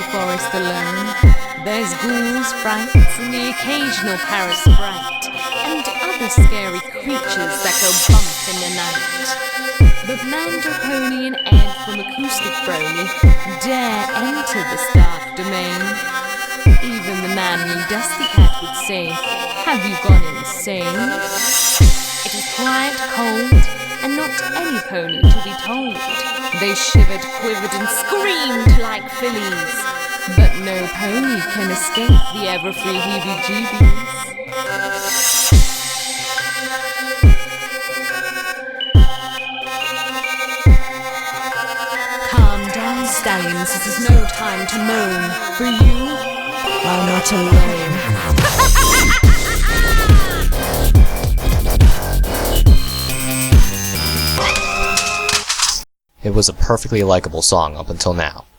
forest alone. There's ghouls, frights, and the occasional parasprite, and other scary creatures that go bump in the night. But Mando, Pony, and Ed from Acoustic Brony dare enter this dark domain. Even the manly Dusty Cat would say, "Have you gone insane?" It is quiet, cold, and not any pony to be told. They shivered, quivered, and screamed like fillies. But no pony can escape the ever-free heebie-jeebies. Calm down, stallions, this is no time to moan. For you are not alone. It was a perfectly likable song up until now.